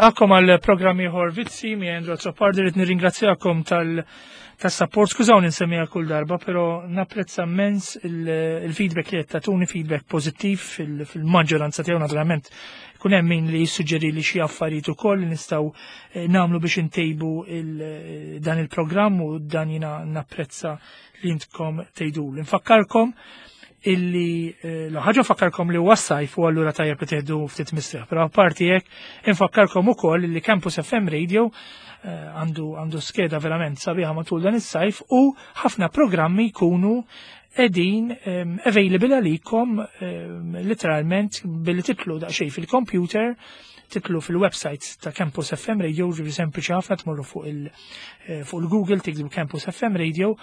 nilqakom għal programmi ieħor Vizzi mi Andrew Troppardi rid nirringrazzjakom tas-support, skużawni nsemmija kull darba, però napprezza immens il-feedback li qed tagħtuni, feedback pożittiv fil-maġġoranza tiegħu naturalment. Kun hemm min li jissuġġeri li xi affarijiet ukoll li nistgħu nagħmlu biex intejbu dan il-programm u dan jiena napprezza li intkom tgħiduli. Nfakkarkom illi ħaġa fakkarkom li huwa s-sajf u allura tajjeb li teħdu ftit mistrieħ, però apparti hekk infakkarkom ukoll li Campus FM Radio għandu skeda verament sabiħa matul dan is-sajf u ħafna programmi jkunu qegħdin available għalikom literalment billi titlu daqsxejn fil-computer, titlu fil-website ta' Campus FM Radio, ġifieri sempliċi ħafna tmorru fuq il-Google tiktbu Campus FM Radio,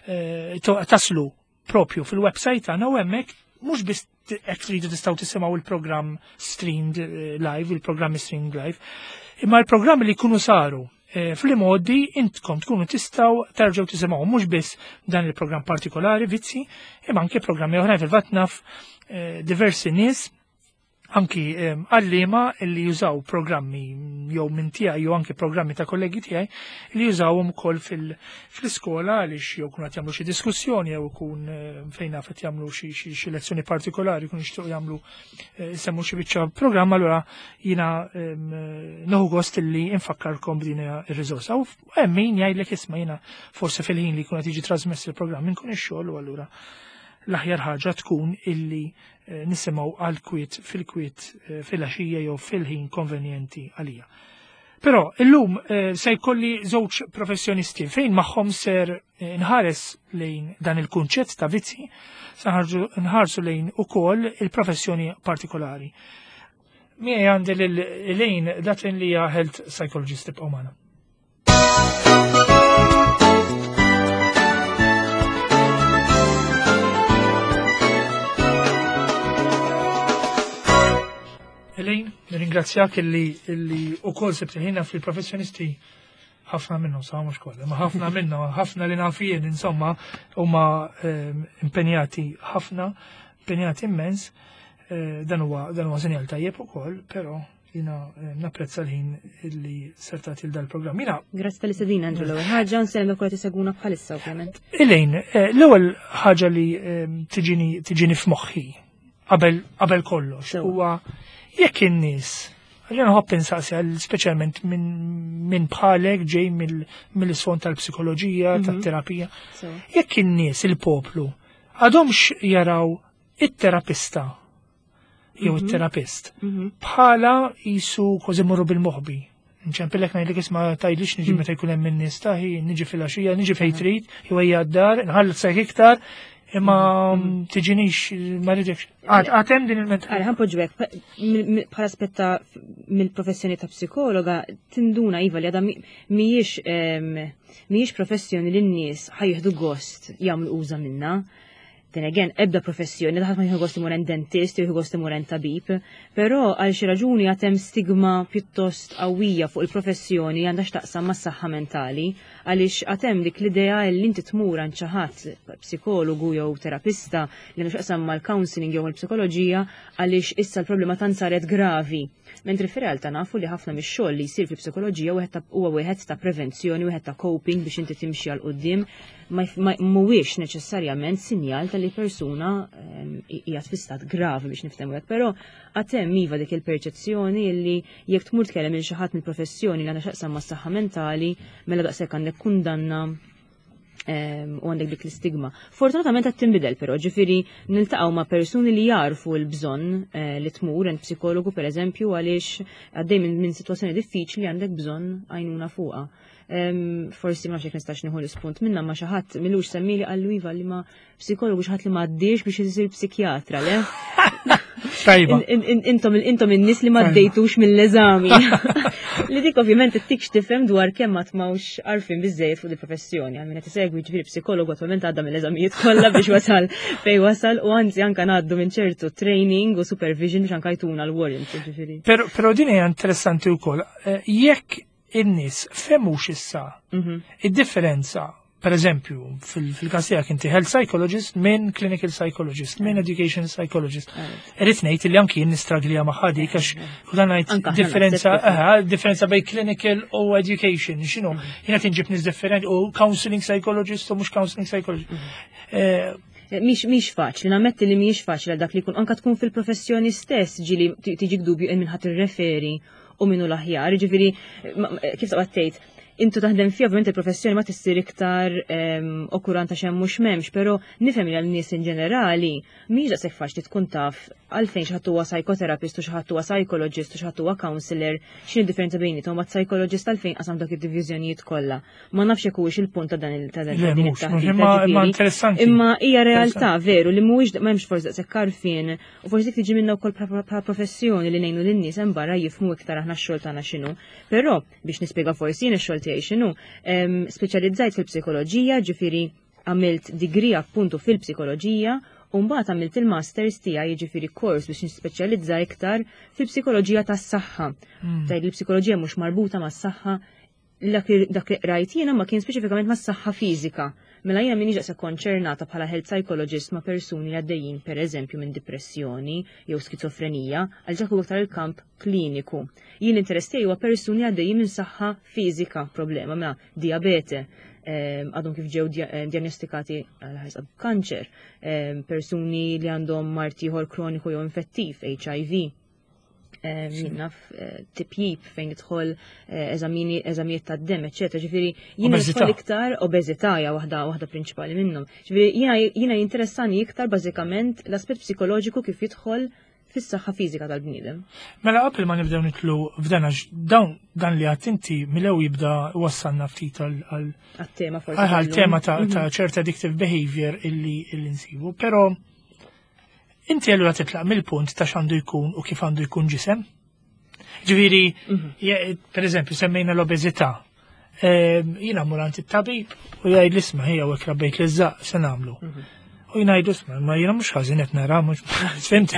taslu propju fil-website għana u hemmhekk mhux biss hekk tridu tistgħu tisimgħu il-programm streamed live, il-programmi streamed live, imma l-programmi li jkunu saru fl-modi intkom tkunu tistgħu terġgħu tisimgħu mhux biss dan il-programm partikolari Vizzi, imma anke programmi oħrajn fil-vatnaf diversi nies anki għallima li jużaw programmi jew minn tiegħi jew anke programmi ta' kollegi tiegħi li jużawhom ukoll fl-iskola għaliex jew kun qed jagħmlu xi diskussjoni jew ikun fejn naf qed jagħmlu xi lezzjoni partikolari kun jixtiequ jagħmlu semmu xi biċċa programm allura jiena noħu gost illi infakkarkom b'din ir-riżorsa. U hemm min jgħidlek isma' jiena forsi fil-ħin li jkun qed jiġi trasmess il-programm inkun ix-xogħol u allura l-aħjar ħaġa tkun illi nisimgħu għal-kwiet fil-kwiet fil-għaxija jew fil-ħin konvenjenti għalija. Però illum se jkolli żewġ professjonisti fejn magħhom ser nħares lejn dan il-kunċett ta' Vizzi, se nħarsu lejn ukoll il-professjoni partikolari. Miegħi għandi lejn datin li hija health psychologist tibqgħu magħna. Elejn, nirringrazzjak illi ukoll sebtilħina fil-professjonisti ħafna minnhom sa mhux kollha, ma ħafna minnhom, ħafna li nafijien insomma huma impenjati ħafna, impenjati immens, dan huwa sinjal tajjeb ukoll, però jiena napprezza l-ħin illi sertat il dal-programm. Grazzi tal-istedina Andrew l-ewwel ħaġa nsellem ukoll tiseguna bħalissa ovvjament. Elejn, l-ewwel ħaġa li tiġini f'moħħi qabel kollox huwa jekk in-nies, għalli nħobb insaqsi speċjalment minn bħalek ġej mill-isfond tal-psikoloġija, tat-terapija, jekk in-nies il-poplu għadhomx jaraw it-terapista jew it-terapist bħala jisu kważi morru bil-moħbi. Nċempilek ngħidlek isma' tgħidlix niġi meta jkun hemm in-nies taħi, niġi fil-għaxija, niġi fejn trid, jew hija d-dar, nħallet sejk iktar, imma tiġinix ma rridekx. Għatem din il-meta. Għalli ħanpoġbek, bħala aspetta mill-professjoni ta' psikologa, tinduna iva li għada miex professjoni li n-nies ħajjħdu gost jagħmlu uża minna. Then again, ebda professjoni, daħat ma jħu gost imuren dentist, jħu gost imuren tabib, pero għal xi raġuni għatem stigma pjuttost qawwija fuq il-professjoni għandha x'taqsam mas-saħħa mentali, għaliex għatem dik l-idea li inti tmur għand xi ħadd psikologu jew terapista li għandu x'taqsam mal-counseling jew il-psikoloġija għaliex issa l-problema tant saret gravi. Mentri fir-realtà nafu li ħafna mix-xogħol li jsir fil-psikoloġija huwa wieħed ta' prevenzjoni, wieħed ta' coping biex inti timxi għal quddiem, mhuwiex neċessarjament sinjal tal-li persuna hija fi stat gravi biex niftehmu hekk, però għatem iva dik il-perċezzjoni li jekk tmur tkellem il xi ħadd mill-professjoni li għandha x'aqsam mas-saħħa mentali mela daqshekk għandek kundanna u għandek dik l-istigma. Fortunatament qed tinbidel però, ġifieri niltaqgħu ma' persuni li jarfu l-bżonn li tmur għand psikologu pereżempju għaliex għaddej minn sitwazzjoni diffiċli għandek bżonn għajnuna fuqha. Forsi ma xek nistax nieħu l-ispunt minna ma xi ħadd milux semmili qallu iva li ma psikologu xi ħadd li ma għaddiex biex isir psikjatra, le? Tajba. Intom in-nies li ma għaddejtux mill-eżami. Li dik ovvjament ittikx tifhem dwar kemm ma tmawx għarfien biżejjed fuq il-professjoni. Għal min qed isegwi ġifieri psikologu attwalment għadda mill-eżamijiet kollha biex wasal fejn wasal u anzi anke ngħaddu minn ċertu training u supervision biex anke jtuna l-warrant ġifieri. Però din hija interessanti wkoll. Jekk in-nies fehmux issa id-differenza per eżempju, fil-każ tiegħek inti health psychologist minn clinical psychologist, minn education psychologist. Irrid ngħid li anki nistraglija ma' ħadik għax kull ngħid differenza bejn clinical u education, x'inhu? Jiena tinġib nies differenti u counseling psychologist u mhux counseling psychologist. Mhix faċli, nammetti li mhix faċli dak li jkun anke tkun fil-professjoni stess ġieli tiġik dubju minn ħadd irreferi u minnu l-aħjar, ġifieri kif taqgħod tgħid intu taħdem fija, ovvijament il-professjoni ma tissir iktar okkuranta xem mux memx, pero nifhem li għal-nies in ġenerali, miex daqshekk faċli tkun taf għalfejn xi ħadd huwa psychotherapist u xi ħadd huwa psychologist u xi ħadd huwa counselor, x'inhi differenza bejnietom ma' psychologist għalfejn qasam dak id-diviżjonijiet kollha. Ma nafx jekk huwiex il-punt ta' din it-taħdid. Imma hija realtà veru li mhuwiex m'hemmx forsi daqshekk karfien u forsi dik tiġi minnha wkoll bħala professjoni li ngħinu lin-nies hemm barra jifhmu iktar aħna x-xogħol tagħna x'inhu. Però biex nispjega forsi jien ix-xogħol tiegħi x'inhu, speċjalizzajt fil-psikoloġija, ġifieri għamilt degree appuntu fil-psikoloġija u mbagħad għamilt il-masters tiegħi jiġifieri kors biex nispeċjalizza iktar fil-psikoloġija tas-saħħa. Tgħid li psikoloġija mhux marbuta mas-saħħa dak li rajt jiena ma kien speċifikament mas-saħħa fiżika. Mela jiena m'iniex daqshekk konċernata bħala health psychologist ma' persuni li għaddejjin pereżempju minn depressjoni jew skizofrenija għal ġak iktar il-kamp kliniku. Jien l-interess tiegħi huwa persuni għaddejjin minn saħħa fiżika problema mela diabete, għadhom kif ġew diagnostikati għal kanċer, persuni li għandhom mart ieħor kroniku jew infettiv, HIV, naf tipjib fejn idħol eżamijiet tad-dem, eċetera. Ġifieri jiena nidħol iktar obeżità hija waħda prinċipali minnhom. Ġifieri jiena jinteressani iktar bażikament l-aspett psikoloġiku kif jidħol fis-saħħa fiżika tal-bniedem. Mela qabel ma nibdew nitlu f'dan għax dan li għad inti milew jibda wassalna ftit għat-tema forsi. Għal-tema ta' ċerta addictive behavior illi nsibu, però inti għallu titlaq mill-punt ta' x'għandu jkun u kif għandu jkun ġisem. Ġifieri, per eżempju, semmejna l-obeżità. Jiena mmur it-tabib u jgħid l-isma' hija hekk rabbejt l-iżżaq se nagħmlu. U jnajdu isma, ma jena mux ħazin nara, mux fimt,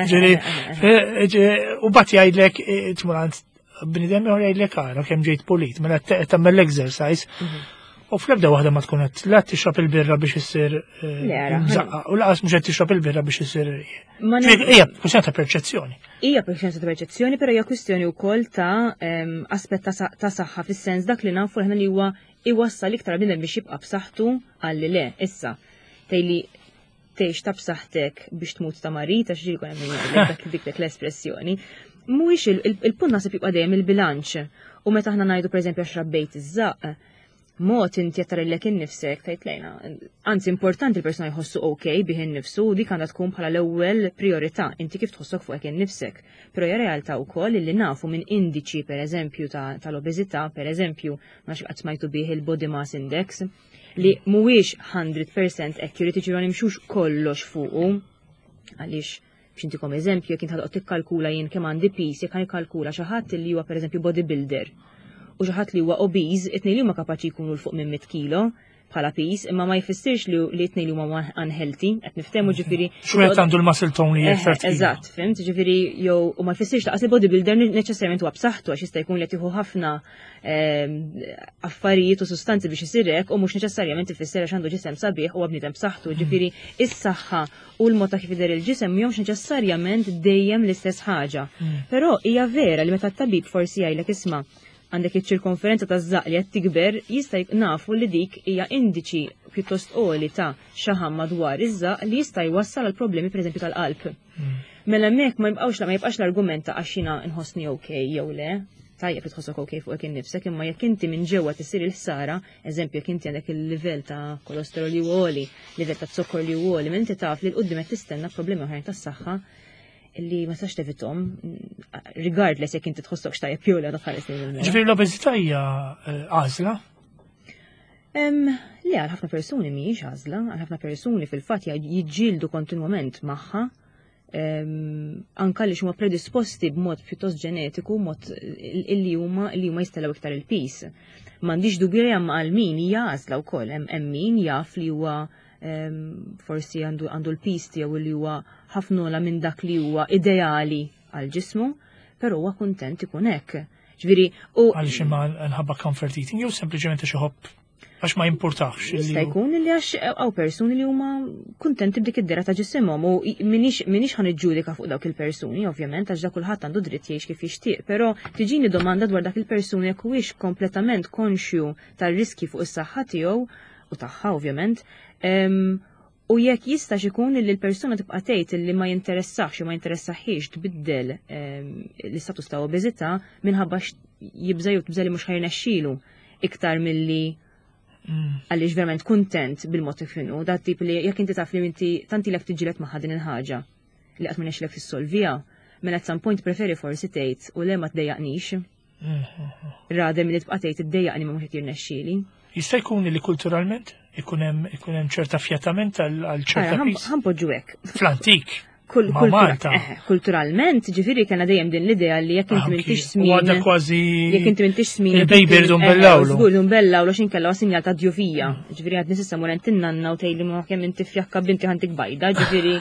u bat jgħidlek, t-murant, b'nidem jgħor jgħidlek għara, kem ġejt polit, mela tammel l-exercise, u fl-ebda wahda ma tkun għet, la t-tixrab il-birra biex jissir mżaqqa, u laqas mux għet t-tixrab il-birra biex jissir. Ija, kwestjoni ta' perċezzjoni. Ija, kwestjoni ta' perċezzjoni, pero hija kwestjoni wkoll ta' aspett ta' saħħa fis-sens dak li nafu li huwa iwassal iktar bnedem biex jibqa' b'saħħtu għalli le, issa. Tejli teħx ta' b'saħħtek biex tmut ta' marita, xġil kon għemmin dik l-espressjoni. Mhuwiex il-punt nasib jibqa' dejjem il-bilanċ. U meta aħna ngħidu pereżempju għax rabbejt iż-żaq, mod inti jattarillek innifsek tajt lejna. Anzi importanti l-persuna jħossu okej bih innifsu u dik għandha tkun bħala l-ewwel priorità inti kif tħossok fuq innifsek. Però hija realtà wkoll li nafu minn indiċi pereżempju tal-obeżità, pereżempju ma xi smajtu bih il-body mass index, li mhuwiex 100% accurate ġiru nimxux kollox fuqu, għaliex biex intikom eżempju jekk inti tikkalkula jien kemm għandi pis, jekk kalkula xi ħadd li huwa pereżempju bodybuilder u xi ħadd li huwa obese, it-tnejn li huma kapaċi jkunu l fuq minn 100 kilo bħala pis, imma ma jfissirx li it-tnejn li huma unhealthy, qed niftehmu ġifieri. Xwed għandu l-muscle tone li jeffert. Eżatt, fimt, ġifieri jew u ma jfissirx laqas il-bodybuilder neċessarjament huwa b'saħħtu għax jista' jkun li tieħu ħafna affarijiet u sustanzi biex isirek u mhux neċessarjament ifisser għax għandu ġisem sabiħ u bniedem b'saħħtu, ġifieri is-saħħa u l-mod ta' kif jidher il-ġisem mhumx neċessarjament dejjem l-istess ħaġa. Però hija vera li meta t-tabib forsi jgħidlek isma' għandek iċ-ċirkonferenza ta' żaq li qed tikber, jista' nafu li dik hija indiċi pjuttost qoli ta' xaħam madwar iż-żaq li jista' jwassal għal problemi pereżempju tal-qalb. Mela hemmhekk ma jibqgħux l-argument ta' għax jiena nħossni okej jew le, tajjeb li tħossok okej fuq innifsek, imma jekk inti minn ġewwa tisir il-ħsara, eżempju jekk inti għandek il-livell ta' kolesterol li għoli, livell ta' zokkor li għoli, minn inti taf li l-qudiem qed tistenna problemi oħrajn tas-saħħa illi ma sax tevitom, regardless jekk inti tħossok xtajjeb jew le tħares lejn. Ġifieri l-obeżità hija għażla? Le għal ħafna persuni mhijiex għażla, għal ħafna persuni fil-fatt jiġġieldu kontinwament magħha, anke li huma predisposti b'mod pjuttost ġenetiku, mod illi huma jistellaw iktar il-pis. M'għandix dubju li hemm għal min hija għażla wkoll, hemm min jaf li huwa forsi għandu l-pis tiegħu li huwa ħafnola minn dak li huwa ideali għal ġismu, però huwa kuntent ikun hekk. Ġifieri u għaliex imma nħabba comfort eating jew sempliċement xi ħobb Għax ma jimpurtax. Jista' jkun li għax għaw persuni li huma kuntenti b'dik id-dera ta' ġisimhom u minix ħan iġġudika fuq dawk il-persuni, ovvjament, għax dak kulħadd għandu dritt jgħix kif jixtieq, però tiġini domanda dwar dak il-persuni jekk huwiex kompletament konxju tar-riski fuq is-saħħa tiegħu u tagħha ovvjament, u jekk jistax ikun li l-persuna tibqa' tgħid li ma jinteressax u ma jinteressaħiex tbiddel l-istatus ta' obeżità minħabba jibża jew tibża li mhux ħajrnexxielu iktar milli għaliex verament kuntent bil-mod kif inhu, dat tip li jekk inti taf li inti tantilek tiġilet ma' din il-ħaġa li qatt ma nexxilek tissolvija, mela at some point preferi forsi tgħid u le ma tdejjaqnix. Radem li tibqa' tgħid iddejjaqni ma mhux qed jirnexxieli. Jista' jkun li kulturalment ikun hemm ċerta fjatament għal ċerta pis. Ħanpoġġu hekk. Fl-antik. Kulturalment, ġifiri kena dejjem din l-idea li jekk inti m'intix smin. Għadda kważi. Jekk inti m'intix smin. Il-baby rridu mbellawlu. Żgur mbellawlu xin kellha sinjal ta' djuvija. Ġifiri għad nisissa murentin nanna u tgħidli ma kemm inti fjakka binti ħantik bajda, ġifiri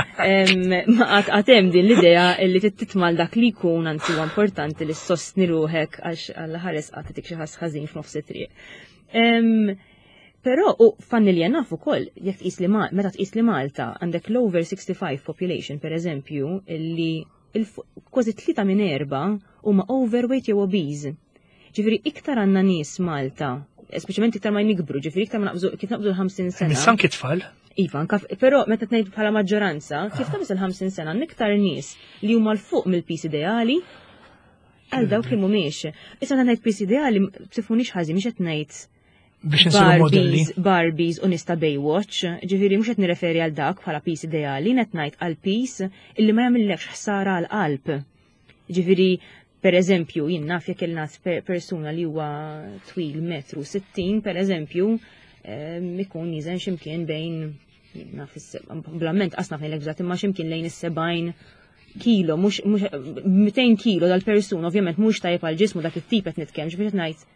għatem din l-idea li titmal dak li jkun anzi huwa importanti li ssostni ruħek għax għall-ħares għatetik xi ħażin f'nofs it-triq. Però u familja naf ukoll jekk tqis li meta tqis li Malta għandek l-over 65 population pereżempju li kważi 3 minn 4 huma overweight jew obese. Ġifieri iktar għandna nies Malta, speċjalment iktar ma nikbru, ġifieri iktar ma naqbżu kif naqbżu l-50 sena. Nissan kitfal. Iva, però meta tgħid bħala maġġoranza, kif tabis il-50 sena iktar nies li huma l fuq mill-pis ideali għal dawk li mhumiex. Issa ngħid pis ideali tifhunix ħażin mhix qed ngħid biex nsiru modelli. Barbies u nista Baywatch, ġifiri mhux qed nirreferi għal dak bħala pis ideali, qed ngħid għal pis illi ma jagħmillekx ħsara għal qalb. Ġifiri, pereżempju, jien naf jekk il-nas persuna li huwa twil 1.60 m, pereżempju, ikun jiżen x'imkien bejn blamment qasna fejn l-egżat imma x'imkien lejn is-70 kilo, mhux 200 kilo dal-persuna, ovvjament mhux tajjeb għal ġismu dak it-tip qed nitkellem, ġifieri qed ngħid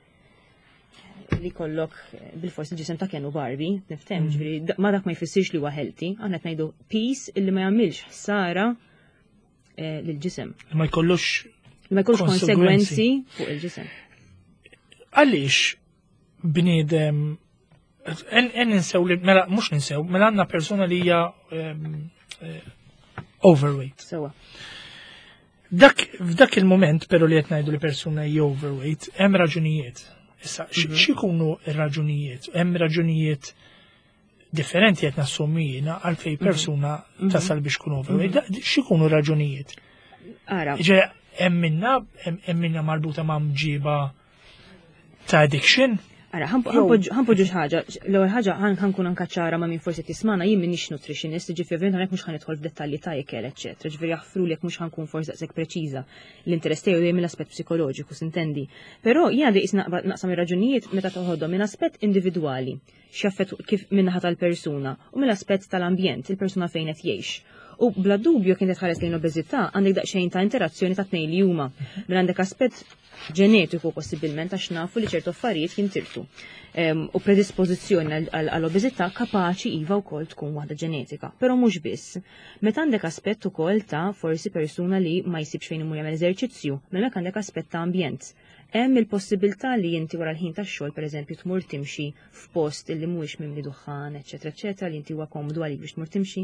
li kollok bil-forsi ġisem ta' kienu Barbie, niftem, ġviri, ma dak ma jfissirx li huwa healthy, għanna t-najdu peace illi ma jagħmilx ħsara lil-ġisem. Ma jkollux konsegwenzi fuq il-ġisem. Għaliex bniedem ninsew li mela mhux ninsew, mela għandna persuna li hija overweight. Sewa. F'dak il-moment però li qed ngħidu li persuna hija overweight, hemm raġunijiet. Issa, x'ikunu r-raġunijiet? Hemm raġunijiet differenti qed nassumijina għalfej persuna tasal biex tkun overweight. X'ikunu raġunijiet? Ara. Hemm minna marbuta ma' mġiba ta' addiction? Ara, ħanpoġġu ħaġa, l-ewwel ħaġa ħankun anke ċara ma' min forsi tismana jien m'iniex nutritionist, ġifieri ovvjament mhux ħanidħol f'dettalji ta' ikel, eċċetera. Ġifieri jaħfru li jekk mhux ħankun forsi daqshekk preċiża l-interess tiegħu dejjem mill-aspett psikoloġiku, sintendi. Però jiena dejqis naqsam ir-raġunijiet meta toħodhom minn aspett individwali, x'jaffett kif min-naħa tal-persuna u mill-aspett tal-ambjent, il-persuna fejn qed jgħix. U bla dubju kien tħares lejn obeżità għandek daqsxejn ta' interazzjoni ta' tnejn li huma. Minn għandek aspett ġenetiku possibilment għax nafu li ċertu affarijiet jintirtu. U predispożizzjoni għall-obeżità kapaċi iva wkoll tkun waħda ġenetika, però mhux biss. Meta għandek aspett ukoll ta' forsi persuna li ma jsibx fejn imur jagħmel eżerċizzju, mela għandek aspett ta' ambjent. Hemm il-possibilità li inti wara l-ħin tax-xogħol pereżempju tmur timxi f'post illi mhuwiex mimli duħan, eċetera, eċetera, li inti huwa komodu għalik biex tmur timxi.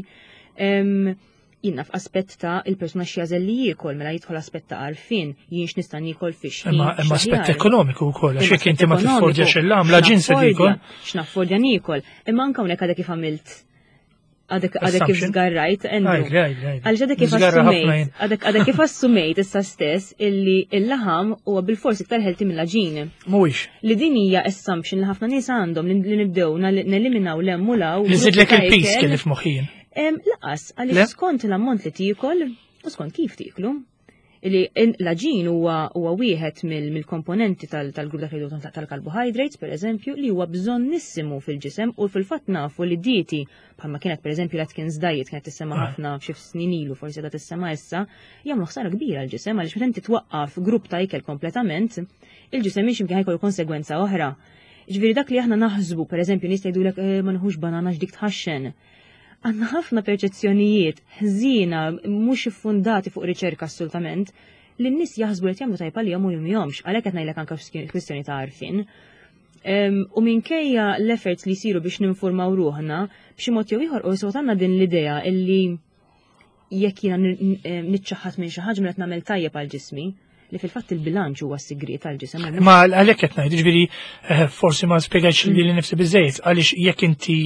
Jinna f'aspett ta' il-persuna x'jażel li jiekol mela jidħol aspett ta' għarfien jien x'nista' nikol fix. Imma aspett ekonomiku wkoll għax jekk inti ma tiffordjax il-għamla ġinsi tikol. X'naffordja nikol. Imma anke hawnhekk għadek kif għamilt għadek kif żgarrajt għal għadek kif assumejt issa stess illi il-laħam huwa bil-forsi iktar ħelti mill-ġin. Mhuwiex. Li din hija assumption li ħafna nies għandhom li nibdew neliminaw l-emmulaw. Li żidlek il-pis kien f'moħħin. Laqas, għaliex skont l-ammont li tikol u skont kif tiklu. L-ġin huwa wieħed mill-komponenti tal-grupp tal-carbohydrates, per eżempju, li huwa bżonnissimu fil-ġisem u fil-fatt nafu li dieti bħalma kienet per eżempju l-Atkins diet kienet tissema ħafna xi snin ilu forsi da tissema issa, jagħmlu ħsara kbira l-ġisem għaliex meta inti twaqqaf grupp ta' ikel kompletament, il-ġisem mhix imkien ħajkollu konsegwenza oħra. Ġifieri dak li aħna naħsbu, per eżempju, nies jgħidulek ma nħux banana x'dik tħaxxen. Għanna ħafna perċezzjonijiet ħżina mhux iffundati fuq riċerka assolutament li n-nies jaħsbu li jagħmlu tajba li jagħmlu jomx, għalhekk qed ngħidlek anke kwistjoni ta' għarfien. U minkejja l-efforts li jsiru biex ninformaw ruħna, b'xi mod jew ieħor u għandna din l-idea illi jekk jiena niċċaħħad minn xi ħaġa minn qed nagħmel tajjeb għal ġismi, li fil-fatt il-bilanċ huwa s-sigriet tal-ġisem. Ma għalhekk qed ngħid, jiġifieri forsi ma spjegajx li nifsi biżejjed għaliex jekk inti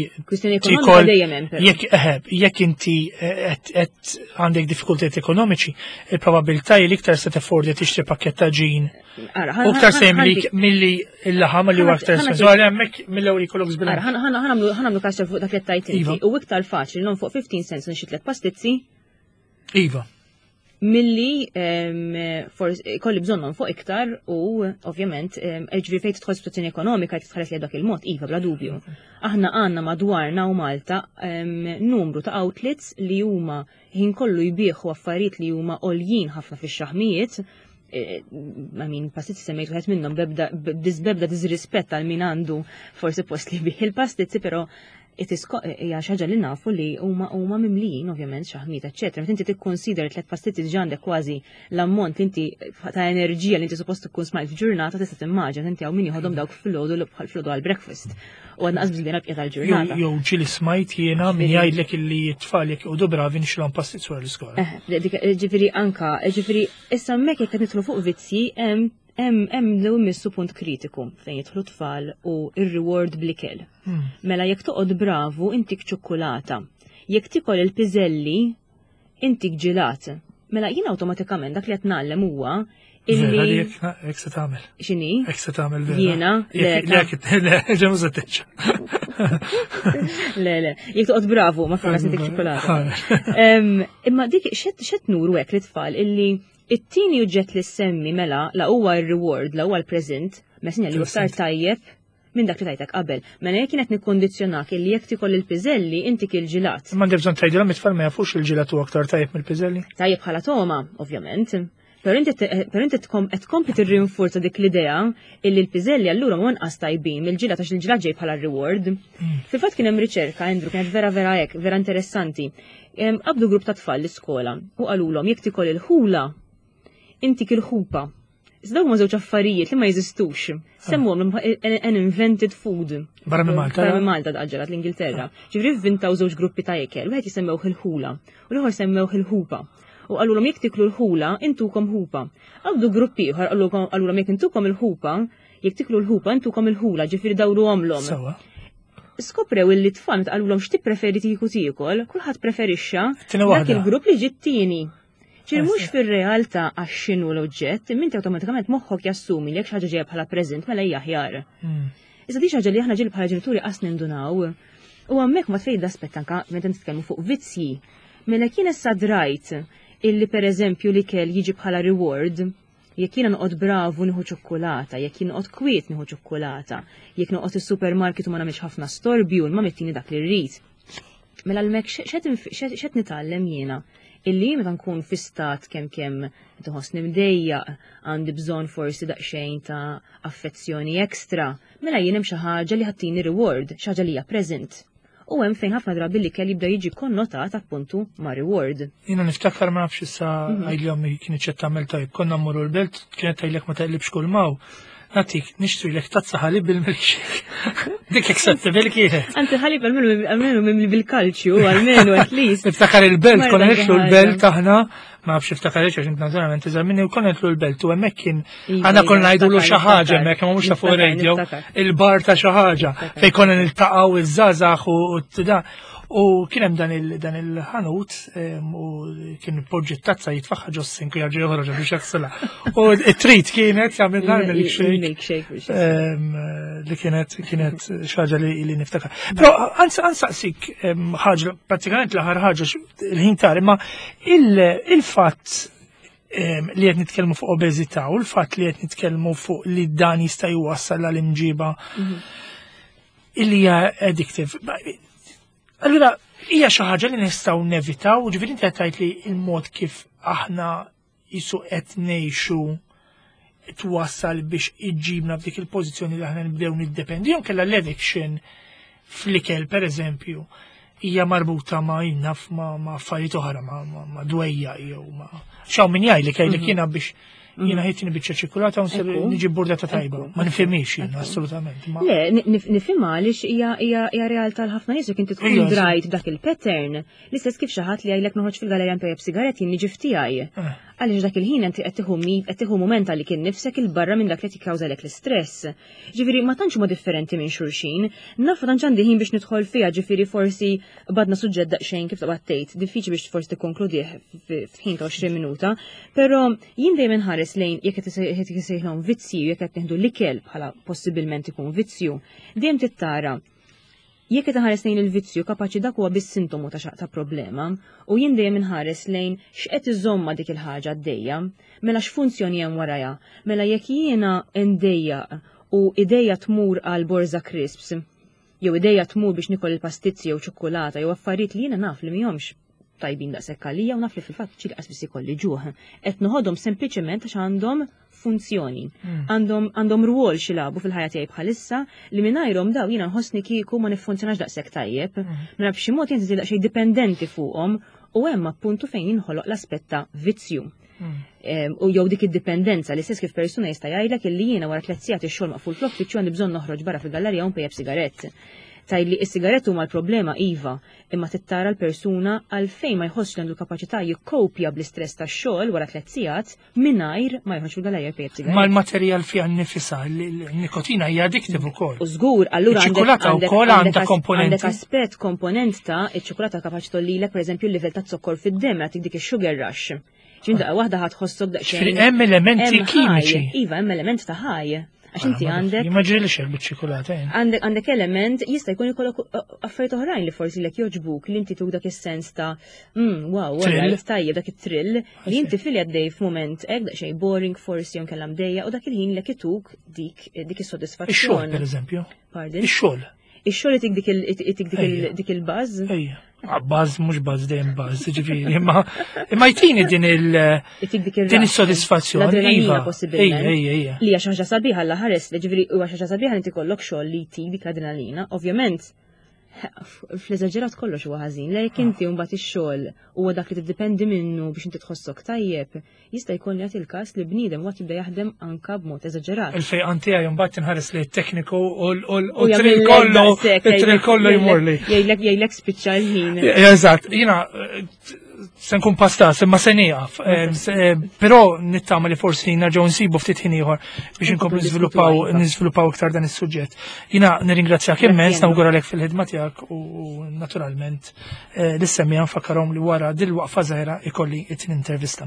jekk inti qed għandek diffikultajiet ekonomiċi, il-probabilità li iktar se teffordja tixtri pakkett ta' ġin u iktar sejmlik milli l-laħam li huwa aktar espensiv. Hemmhekk mill-ewwel jkollok żbilanċ. Ħanamlu każ fuq dak li tajt inti u iktar faċli non fuq 15 cents nixtri tliet pastizzi. Iva. Milli kolli bżonnon fuq iktar u ovvjament ġifieri fejn tidħol situazzjoni ekonomika jekk tħares li dak il-mod iva bla dubju. Aħna għandna madwarna u Malta numru ta' outlets li huma ħin kollu jbieħu affarijiet li huma għoljin ħafna fix-xaħmijiet. Pastizzi semmejt wieħed minnhom bebda disrispett għal min għandu forsi post li bih il-pastizzi, però hija xi ħaġa li nafu li huma mimlijin ovvjament xaħmiet, eċċetera. Meta inti tikkonsideri tliet pastizzi diġà għandek kważi l-ammont li inti ta' enerġija li inti suppost tkun smajt f'ġurnata tista' timmaġina inti hawn min jieħodhom dawk filgħodu bħal għall breakfast. U għadna qasbis bdejna bqiegħ tal-ġurnata. Jew ġieli smajt jiena min jgħidlek illi t-tfal jekk jgħodu bravi nixilhom pastizzi wara l-iskola. Ġifieri anka, issa hemmhekk jekk qed nidħlu fuq vizzi hemm lew immissu punt kritiku fejn jidħlu tfal u ir-reward bl-ikel. Mela jekk toqgħod bravu intik ċokkulata. Jekk tikol il-piżelli intik ġilat. Mela jien awtomatikament dak li qed nagħlem huwa illi jekk se tagħmel. X'inhi? Jekk se tagħmel vera. Jiena le, jekk toqgħod bravu ma forsi intik ċokkulata. Imma dik x'qed nuru hekk l-tfal illi it-tieni uġġett li semmi mela la huwa r-reward, la huwa l-present, ma sinja li iktar tajjeb minn dak li tajtek qabel. Mela jekk kienet nikkondizzjonak illi jekk tikol il-piżelli inti il-ġilat. Ma ndef bżonn tgħidilhom it-tfal ma jafux il-ġilat huwa aktar tajjeb mill-piżelli. Tajjeb bħala toma, ovvjament. Però inti qed tkompli tirrinforza dik l-idea illi l-piżelli allura ma inqas tajbin mill-ġilat għax il-ġilat ġej bħala reward. Fil-fatt kien hemm riċerka Andrew kienet vera hekk, vera interessanti. Qabdu grupp ta' tfal l-iskola u qalulhom jekk tikol il-ħula inti il-ħupa. Iżda huma żewġ affarijiet li ma jeżistux. Semmuhom an invented food. Barra minn Malta. Barra minn Malta ġarat l-Ingilterra. Ġifri vvintaw żewġ gruppi ta' ikel, wieħed jisemmewh il-ħula u l-ieħor semmewh il-ħupa. U qalulhom jekk tiklu l-ħula intukom ħupa. Qabdu grupp ieħor qalulhom jekk intukom il-ħupa, jekk tiklu l-ħupa intukom il-ħula, ġifieri dawru għomlhom. Sewa. Skoprew illi tfal qalulhom x'tippreferi tieku tiekol, kulħadd preferixxa dak il-grupp li ġiet tieni. Ġir mhux fir-realtà għax x'inhu l-oġġett, imma awtomatikament moħħok jassumi li jekk xi ħaġa ġejja bħala preżent mela hija aħjar. Iżda di ħaġa li aħna ġieli bħala ġenituri qas nindunaw. U hemmhekk ma tfejn aspett anke meta nitkellmu fuq vizzji. Mela kien issa drajt illi pereżempju li kell jiġi bħala reward, jekk jiena noqgħod bravu nieħu ċokkulata, jekk jien noqgħod kwiet nieħu ċokkulata, jekk noqgħod is-supermarket u ma nagħmilx ħafna storbju ma mittini dak li rrid. Mela l-mek x'qed nitgħallem jiena? Illi meta nkun fi stat kemm tħossni mdejjaq għandi bżonn forsi daqsxejn ta' affezzjoni ekstra, mela jien hemm xi ħaġa li ħattini reward, xi ħaġa li hija present. U hemm fejn ħafna drabi li kell jibda jiġi konnotat appuntu ma' reward. Jiena niftakar ma nafx issa għajlhom kienet qed tagħmel tajb, konna mmorru l-belt, kienet tgħidlek ma taqlibx kull maw. Natik, nixtri lek tazza ħalib bil-milkshake. Dik acceptable kienet. Anti ħalib għalmenu bil-kalċju, għalmenu at least. Niftakar il-belt, konna nitlu l-belt aħna, ma nafx niftakar iċ għax naturalment iżgħar minni, u konna nitlu l-belt u hemmhekk kien għandna konna ngħidulu xi ħaġa hemmhekk ma mhux ta' fuq radio, il-bar ta' xi ħaġa fejn konna niltaqgħu iż-żgħażagħ u da. U kien hemm dan il-ħanut u kien poġġi tazza jitfaħħa ġossin kien jarġa' joħroġ biex jaħsilha. U t-trit kienet jagħmilna milkshake li kienet xaġa li niftakar. Però ansaqsik ħaġa prattikament l-aħħar ħaġa il-ħin tar, imma il-fatt li qed nitkellmu fuq obeżità u l-fatt li qed nitkellmu fuq li dan jista' jwassal għall-imġiba illi hija addictive. Allura, hija xi ħaġa li nistgħu nevitaw, ġifieri inti qed tgħid li l-mod kif aħna jisu qed ngħixu twassal biex iġġibna f'dik il-pożizzjoni li aħna nibdew niddependi, jew kellha l-addiction fl-ikel pereżempju hija marbuta ma' jinnaf ma' affarijiet oħra ma' dwejja jew ma' xaw min jgħidlek jiena biex jiena ħejtini biċċa ċikkulata u Ekku. niġi burdata tajba. Ekku. Ma nifhimix jien assolutament. Le, nifhimha għaliex hija realtà l-ħafna nies jekk inti tkun Ija, drajt b'dak il-pattern, l-istess kif xi ħadd li jgħidlek noħroġ fil-galerja npejjeb sigaret jien niġi f'tiegħi. Għaliex dak il-ħin inti qed tieħu mument għalli kien nifsek il-barra minn dak li tikkawżalek l-istress. Ġifieri ma tantx huma differenti minn xulxin, nafu tantx għandi ħin biex nidħol fiha, ġifieri forsi badna suġġett daqsxejn kif taqgħod tgħid, diffiċli biex forsi tikkonkludih f'ħin ta' 20 minuta, però jien dejjem inħares lejn jekk qed isejħlhom vizzju, jekk qed nieħdu l-ikel bħala possibilment ikun vizzju, dejjem tittara jekk qed inħares lejn il-vizzju kapaċi dak huwa biss sintomu ta' problema u jien dejjem inħares lejn x'qed iżomma dik il-ħaġa għaddejja, mela x'funzjoni hemm warajha, mela jekk jiena ndejjaq u idejja tmur għal borza crisps, jew idejja tmur biex nikol il-pastizzi jew ċokkolata jew affarijiet li jiena naf li mihomx tajbin daqshekk għalija u naf li fil-fatt ċilqas biss ikolli ġuħ. Qed noħodhom sempliċement għax għandhom funzjoni. Għandhom rwol xilabu fil-ħajja tiegħi bħalissa li mingħajrhom daw jiena nħossni kieku ma niffunzjonax daqshekk tajjeb. Mela b'xi mod jien daqsxejn dipendenti fuqhom u hemm appuntu fejn jinħoloq l-aspett ta' vizzju. U jew dik id-dipendenza li stess kif persuna jista' jgħidlek illi jiena wara 3 sigħat ix-xogħol maqful fl-uffiċċju għandi bżonn noħroġ barra fil-gallerja u npejjeb sigarett. Tajli is-sigaret huma l-problema iva, imma tittara l-persuna għalfejn ma jħossx għandu l-kapaċità jikkopja bl-istress tax-xogħol wara 3 sigħat mingħajr ma jħossx fil-gallerja jpejjeb sigaret. Ma l-materjal fiha nnifisha, l-nikotina hija addictive ukoll. U żgur, allura iċ-ċikolata wkoll għandha komponenti. Għandek aspett komponent ta' iċ-ċikolata kapaċi tollilek pereżempju l-livell ta' zokkor fid-dem għatik dik ix-sugar rush. Ġinda waħda ħadd ħossok daqsxejn. Hemm elementi kimiċi. Iva, hemm element ta' ħaj. Għax inti għandek. Immaġini li xerb ċikolata. Għandek element jista' jkun ikollok affarijiet oħrajn li forsi lek joġbuk li inti tug dak is-sens ta' wow, tajjeb dak it-trill li inti fil għaddej f'mument hekk daqsxejn boring forsi jew kellha mdejja u dak il-ħin lek itug dik is-sodisfazzjoni. Ix-xogħol pereżempju. Pardon? Ix-xogħol. Ix-xogħol itik dik il-buzz. Ejja. Buzz mhux buzz dejjem buzz, ġifieri, imma jtini din is-sodisfazzjoni. L-adrenalina possibilment. Ejja. Li hija xi ħaġa sabiħa l ħares, ġifieri huwa xi ħaġa sabiħa li inti kollok xogħol li jtik dik l-adrenalina, ovvjament fl-eżagġerat kollox huwa ħażin, lejk inti mbagħad ix-xogħol huwa dak li tiddependi minnu biex inti tħossok tajjeb, jista' jkun jagħti il-każ li bniedem waqt jibda jaħdem anke b'mod eżaġerat. Il-fejqan tiegħi mbagħad tinħares li t-tekniku u trill kollu jmorli. Jgħidlek spiċċa l-ħin. Eżatt, jiena se nkun pastas, imma se nieqaf. Però nittama li forsi nerġgħu nsibu ftit ħin ieħor biex inkomplu niżviluppaw iktar dan is-suġġett. Jiena nirringrazzjak immens, nawguralek fil-ħidma tiegħek u naturalment l-issemmija nfakkarhom li wara dil-waqfa żgħira ikolli it-tien intervista.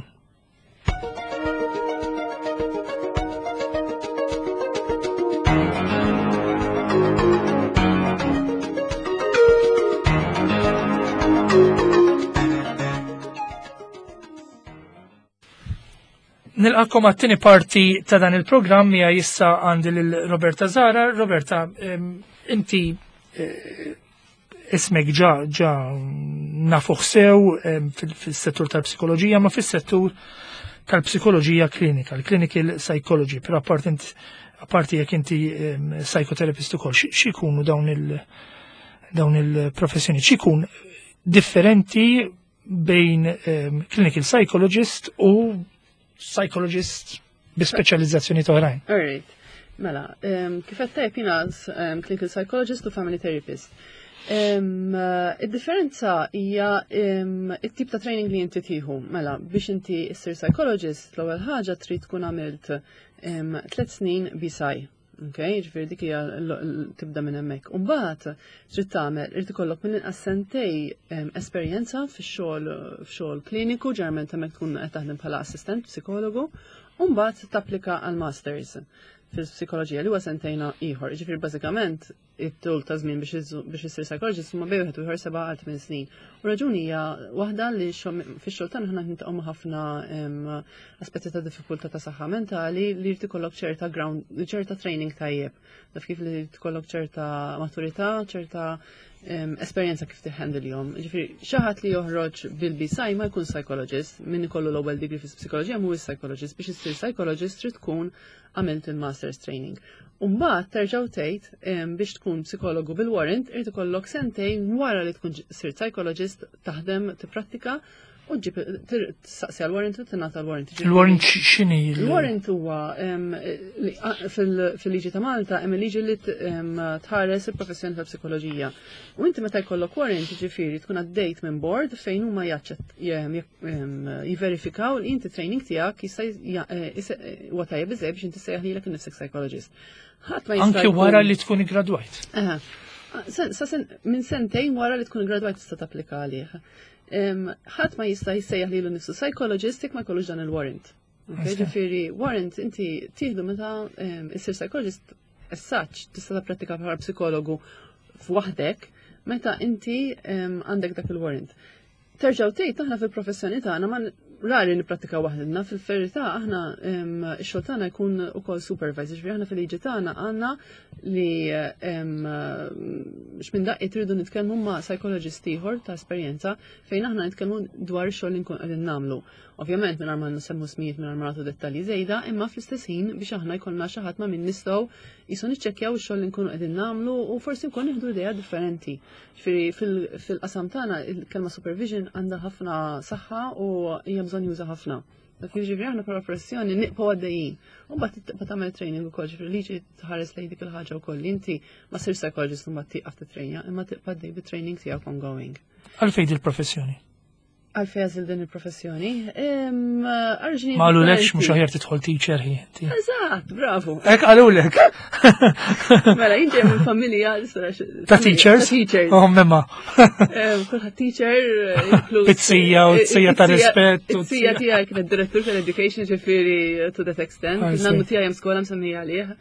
Nilqakom għat-tieni parti ta' dan il-programm hija issa għandi lil Roberta Zara. Roberta, inti ismek ġa nafuh sew fis-settur tal-psikoloġija, ma fis-settur tal-psikoloġija klinika, clinical psychology, però apparti jekk inti psychotherapist ukoll, x'ikunu dawn il-professjoni, x'ikun differenti bejn clinical psychologist u psychologist bi speċjalizzazzjoni oħrajn. Alright. Mela, kif qed tajb jiena clinical psychologist u family therapist. Id-differenza hija it-tip ta' training li inti tieħu. Mela, biex inti issir psychologist l-ewwel ħaġa trid tkun għamilt 3 snin BSI. Okay, ġifieri dik hija tibda minn hemmhekk. U mbagħad trid tagħmel irid ikollok mill-inqas sentej esperjenza fix-xogħol kliniku, ġeneralment hemmhekk tkun qed taħdem bħala assistent psikologu, u mbagħad tapplika għal masters fil-psikoloġija li huwa sentejna ieħor. Ġifieri bażikament it-tul ta' żmien biex issir psychologist huma bejn wieħed u ieħor 7 għal 8 snin. U raġuni hija waħda li fix-xogħol tagħna aħna niltaqgħu ma' ħafna aspetti ta' diffikultà ta' saħħa mentali li jrid ikollok ċerta training tajjeb. Daf kif li tkollok ċerta maturità, ċerta esperjenza kif tiħhandilhom. Ġifieri xi ħadd li joħroġ bil-BSI ma jkun psychologist, min ikollu l-ewwel degree fis-psikoloġija mhuwiex psychologist, biex issir psychologist trid tkun għamilt il-master's training. Mbagħad terġgħu tgħid biex tkun psikologu bil-warrant irid ikollok sentejn wara li tkun sir psychologist taħdem tipprattika u ġib tistaqsi għal-warrant u tingħata l-warrant. Il-warrant x'inhi? Il-warrant huwa fil-liġi ta' Malta hemm il-liġi li tħares il-professjoni tal-psikoloġija. U inti meta jkollok warrant ġifieri tkun għaddejt minn board fejn huma jiverifikaw li inti training tiegħek jista' huwa tajjeb biżejjed biex inti sejjaħ lilek innifsek psychologist. Anke wara li tkun igradwajt. Minn sentejn wara li tkun igradwajt tista' tapplika għalih. Ħadd ma jista' jsejjaħ lilu nnifsu psychologist jekk ma jkollux dan il-warrant. Ġifieri warrant inti tieħdu meta issir psychologist as such tista' tapprattika bħala psikologu f'waħdek meta inti għandek dak il-warrant. Terġgħu tgħid aħna fil-professjoni tagħna ma rari nipprattika waħdna, fil-verità aħna x-xogħol tagħna jkun ukoll supervisor, ġifieri aħna fil-liġi tagħna għandna li x'minn daqqiet iridu nitkellmu ma' psychologist ieħor ta' esperjenza fejn aħna nitkellmu dwar ix-xogħol li nkun qegħdin nagħmlu. Ovvjament minn ma nsemmu smijiet minn ma nagħtu dettalji żejda, imma fl-istess ħin biex aħna jkollna xi ħadd ma' min nistgħu qisu niċċekkjaw ix-xogħol li nkunu qegħdin nagħmlu u forsi nkun nieħdu idea differenti. Ġifieri fil-qasam tagħna il-kelma supervision għandha ħafna saħħa u hija bżonn juża ħafna. Ġifieri aħna bħala professjoni niqgħu għaddejjin. U mbagħad tagħmel training ukoll ġifieri liġi tħares lejn dik il-ħaġa wkoll li inti ma ssir psychologist u mbagħad tieqaf titrejja, imma tibqa' dej bit-training tiegħek ongoing. Għalfejn il-professjoni? Għalfej għazil din il-professjoni. Ma għalulekx mux aħjar titħol teacher hi. Eżat, bravo. Ek għalulek. Mela, jinti minn familja ta' teachers? Oh, memma. Kulħa teacher. Pizzija u tzija ta' rispett. Pizzija tija kienet direttur tal-education ġifiri to that extent. Nannu tija jem skola msemmija għalih.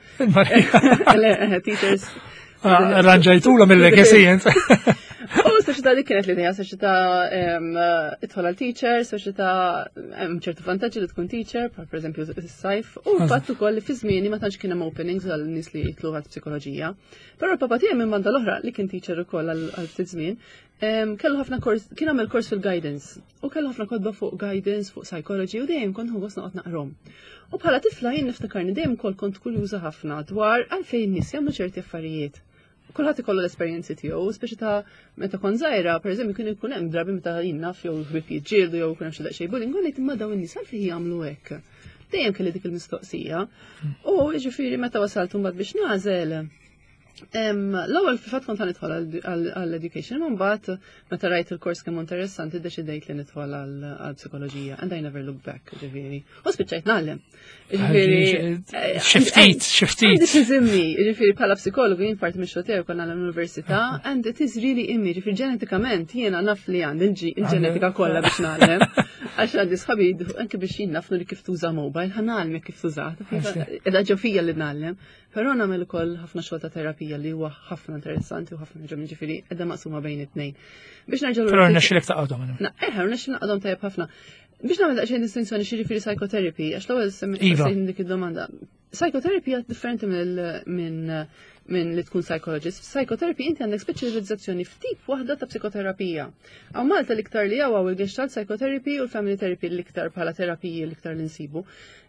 Teachers. Ranġajtula mill-legacy. U s-soċieta dik kienet l-idea, soċieta idħol għal-teacher, soċieta ċertu vantaġġi li tkun teacher, per eżempju s-sajf, u fatt ukoll li fi żmieni ma tantx kien hemm openings għal nies li jitlu għall-psikoloġija. Però l-papa tiegħi minn banda l-oħra li kien teacher ukoll għal ftit żmien, kellu ħafna kors, kien għamel kors fil-guidance, u kellu ħafna kodba fuq guidance, fuq psychology, u dejjem kont ħobbos noqgħod naqrom. U bħala tifla jien niftakarni dejjem kol kont kurjuża ħafna dwar għalfejn nies jagħmlu ċerti affarijiet. Kulħadd ikollu l-esperjenzi tiegħu, speċi ta' meta kon żgħira, pereżempju kien ikun hemm drabi meta jinnaf jew ħbieb jiġġieldu jew ikun hemm xi daqsxejn bullying, ngħid imma dawn in-nies għalfejn jagħmlu hekk. Dejjem kelli dik il-mistoqsija. U jiġifieri meta wasaltu mbagħad biex nażel. L-ewwel fil-fatt kont nidħol għall-education, imma mbagħad meta rajt il-kors kemm interessanti ddeċidejt li nidħol għall-psikoloġija and I never look back, ġifieri. U spiċċajt nagħlem. Xiftit. Għandi ġifieri bħala psikologu jien parti mix-xogħol tiegħi konna l-università and it is really in me, ġifieri ġenetikament jiena naf li għandi il-ġenetika kollha biex nagħlem. Għax għandi sħabi anke biex jien nafnu li kif tuża mobile, ħanalmek kif tużat, edha ġew fija li nagħlem. Però nagħmel ukoll ħafna xogħol ta' terapija li huwa ħafna interessanti u ħafna ġomni ġifieri qiegħda maqsuma bejn it-tnejn. Biex nerġgħu. Però rnexxilek taqgħodhom. Rnexxil naqgħodhom tajjeb ħafna. Biex nagħmel daqsxejn distinzjoni xiġifieri psychotherapy, għax l-ewwel semmejt dik id-domanda. Psychotherapy hija differenti minn li tkun psychologist. Psychotherapy inti għandek speċjalizzazzjoni f'tip waħda ta' psikoterapija. Għaw Malta l-iktar li għaw il-gestalt psychotherapy u l-family therapy l-iktar bħala terapija l-iktar l-insibu.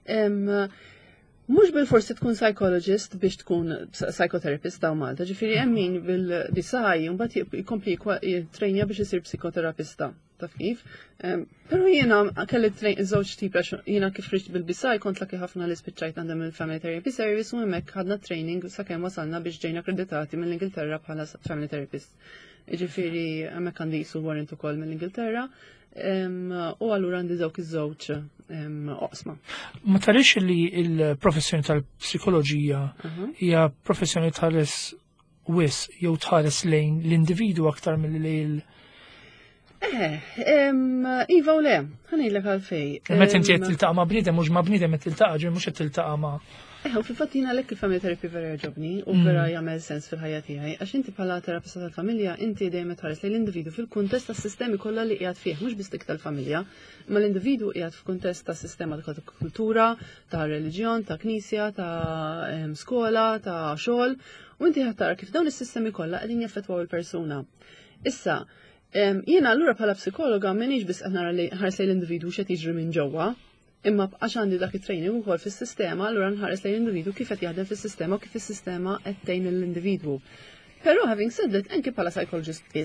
Mux bil-forsi tkun psychologist biex tkun psychotherapist daw Malta, ġifiri emmin bil-disaj, un bat jikompli trejnja biex jisir psikoterapista, taf kif. Pero jena kelli żewġ tipa, jena kif riċt bil-bisaj kont laki ħafna li spiċċajt għandem il-Family Therapy Service u hemmhekk ħadna training sakemm wasalna biex ġejna akkreditati mill-Ingilterra bħala Family Therapist. Ġifiri hemmhekk għandi jisu warrant ukoll mill-Ingilterra. U għallura għandi dawk iż-żewġ oqsma. Ma tarix li il-professjoni tal-psikoloġija hija professjoni tħares wis jew tħares lejn l-individu aktar mill-lejl. Iva u le, ħanejlek għalfej. Met inti qed tiltaqa' ma' bniedem mhux ma' bniedem qed tiltaqa' ġej mhux qed tiltaqa' ma' u fil-fatt jiena lek il-family therapy vera ġobni u vera jagħmel sens fil-ħajja tiegħi għax inti bħala terapista tal-familja inti dejjem tħares lejn l-individu fil-kuntest tas-sistemi kollha li qiegħed fih, mhux biss dik tal-familja, imma l-individu qiegħed f'kuntest tas-sistema ta' kultura, ta' reliġjon, ta' knisja, ta' skola, ta' xogħol, u inti ħadd tara kif dawn is-sistemi kollha qegħdin jaffettwaw il-persuna. Issa, jiena allura bħala psikologa m'iniex biss qed nara li ħares lejn l-individu x'qed jiġri minn ġewwa, imma għax għandi dak it-training ukoll fis-sistema, allura nħares lejn l-individu kif qed jaħdem fis-sistema u kif is-sistema qed tgħin l-individwu. Però having said that, anke bħala psychologist biss,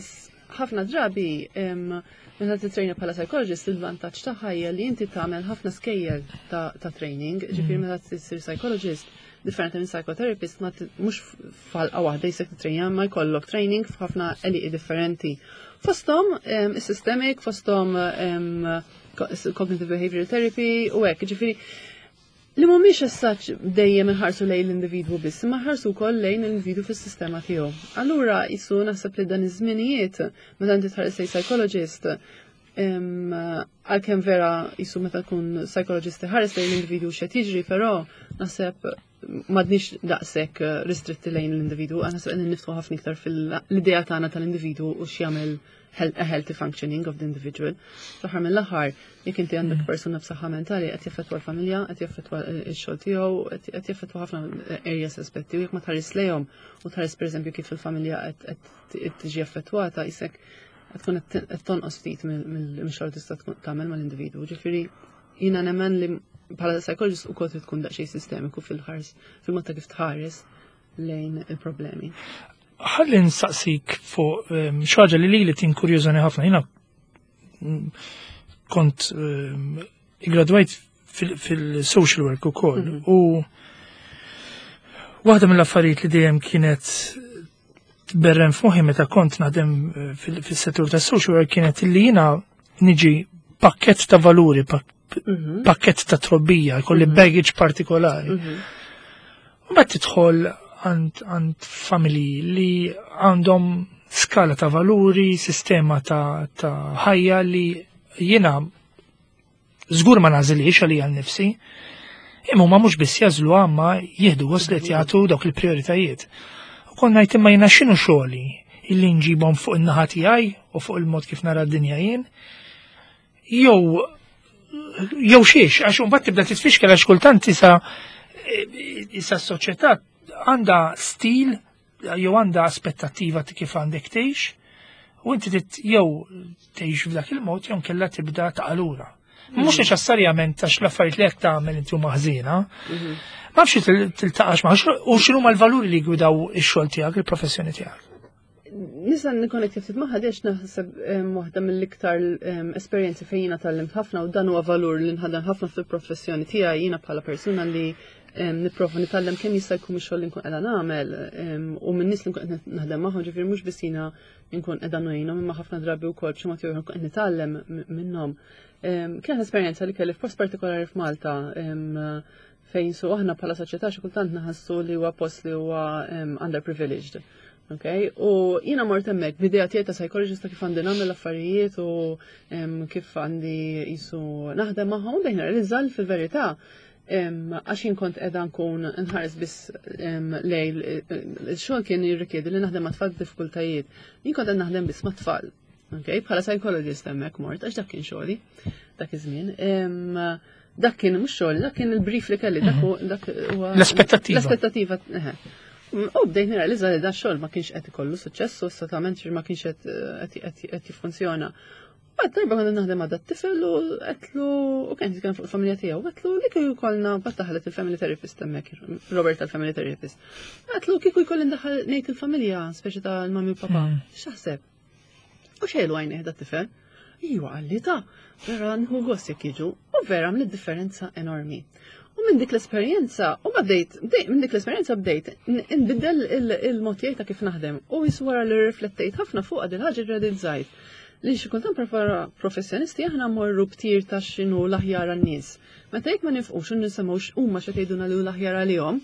ħafna drabi meta titrejna bħala psychologist il-vantaġġ tagħha hija li inti tagħmel ħafna skejjel ta' training, ġifieri meta tsir psychologist differenti minn psychotherapist ma mhux falqa waħda jsek titrejja ma jkollok training f'ħafna eliqi differenti. Fosthom is-systemic, fosthom cognitive behavioral therapy u hekk, ġifieri li mhumiex as-saċ dejjem inħarsu lejn l-individwu biss, imma ħarsu wkoll lejn l-individwu fis-sistema tiegħu. Allura jissu naħseb li dan iż-żminijiet meta inti tħares lejn psychologist għalkemm vera jissu meta tkun psychologist ħares lejn l-individwu x'qed jiġri, però naħseb m'għadniex daqshekk ristritti lejn l-individwu, naħseb qegħdin niftħu ħafna iktar fil-idea tagħna tal-individwu u x'jagħmel a healthy functioning of the individual. Fl-aħħar mill-aħħar, jekk inti għandek persuna b'saħħa mentali qed jaffettwa l-familja, qed jaffettwa x-xogħol tiegħu, qed jaffettwa ħafna areas aspetti, u jekk ma tħares lejhom u tħares pereżempju kif il-familja qed tiġi affettwata isek qed tkun qed tonqos ftit mill-xogħol tista' tagħmel mal-individwu. Ġifieri jiena nemmen li bħala psychologist ukoll trid tkun daqsxejn sistemiku fil-mod ta' kif tħares lejn il-problemi. Ħalli nsaqsik fuq xaġa li tinkurjużani ħafna. Jiena kont igradwajt fil-social work ukoll u waħda mill-affarijiet li dejjem kienet tberren f'moħħi meta kont naħdem fis-settur tas-social work kienet li jiena niġi pakkett ta' valuri, pakkett ta' trobbija, jkolli baggage partikolari. U mbagħad tidħol għand familji li għandhom skala ta' valuri, sistema ta' ħajja li jiena żgur ma nażilix għalija għal nifsi, imma ma mhux biss jażlu għamma jieħdu gost li jagħtu dawk il-prijoritajiet. U kont ngħid imma jiena x'inhu xogħli illi nġibhom fuq in-naħa tiegħi u fuq il-mod kif nara d-dinja jien, jew xiex, għax imbagħad tibda titfixkel għax kultant issa s-soċjetà għanda stil jew għanda aspettattiva ta' kif għandek tgħix u inti jew tgħix f'dak il-mod jew kellha tibda taqalura. Mhux neċessarjament għax l-affarijiet li qed tagħmel inti huma ħżiena. Ma nafx tiltaqax ma' u x'inhuma l-valuri li jgwidaw ix-xogħol tiegħek, il-professjoni tiegħek. Nisa nikonnekti ftit magħha għax naħseb waħda mill-iktar esperjenzi fejn jiena tallimt ħafna u dan huwa valur li nħaddem ħafna fil-professjoni tiegħi jiena bħala persuna li nipprova nitgħallem kemm jista' jkun ix-xogħol li nkun qiegħda nagħmel u min-nies li nkun qed naħdem magħhom ġifieri mhux biss jiena nkun qiegħda ngħinhom imma ħafna drabi wkoll b'xi mod ieħor nkun qed nitgħallem minnhom. Kienet esperjenza li kelli f'post partikolari f'Malta fejn su aħna bħala soċjetà xi kultant naħassu li huwa post li huwa underprivileged. Okay? U jiena mort hemmhekk b'idea tiegħi ta' psychologist kif għandi nagħmel affarijiet u kif għandi qisu naħdem magħhom bejn realizza fil-verità għax jien kont qiegħda nkun nħares biss lejl il-xogħol kien jirrikjedi li naħdem ma' tfal b'diffikultajiet. Jien kont qed naħdem biss ma' tfal. Okay? Bħala psychologist hemmhekk mort għax dak kien xogħli dak iż-żmien. Dak kien mhux xogħli, dak kien il-brief li kelli dak huwa l-aspettattiva. L-aspettattiva. U bdejt nirrealizza li da xogħol ma kienx qed ikollu suċċess u statament ma kienx qed jiffunzjona. Bad darba konna naħdem għadda t-tifel u għetlu, u kien jitkellem fuq il-familja tiegħu, għetlu li kieku jkollna battaħlet il-family therapist hemmhekk, Robert tal-family therapist. Għetlu kieku jkolli ndaħħal ngħid il-familja, speċi tal-mami u papa. X'aħseb? U xejlu għajnejh da t-tifel? Iwa għalli ta' vera nħu gost jekk jiġu, u vera minn differenza enormi. U minn dik l-esperjenza, minn dik l-esperjenza bdejt, nbiddel il-mod tiegħi ta' kif naħdem, u jiswara li riflettejt ħafna fuq għad il-ħaġa radizzajt. Li xikultan professjonisti aħna morru b'tir ta' xinu l-aħjar għan-nies. Meta jekk ma nifqux u nisimgħux huma xi tgħiduna li l-aħjar għalihom,